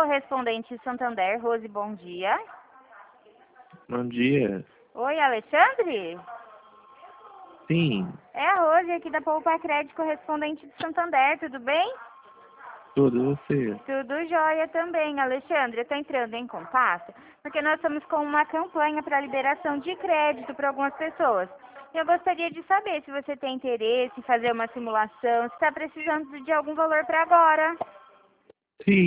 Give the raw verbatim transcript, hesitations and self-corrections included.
correspondente Santander, Rose, bom dia. Bom dia. Oi, Alexandre? Sim, É a Rose aqui da Poupa Crédito, correspondente de Santander, tudo bem? tudo você. Tudo jóia também, Alexandre. Eu estou entrando em contato porque nós estamos com uma campanha para liberação de crédito para algumas pessoas. Eu gostaria de saber se você tem interesse em fazer uma simulação, se está precisando de algum valor para agora. Sim.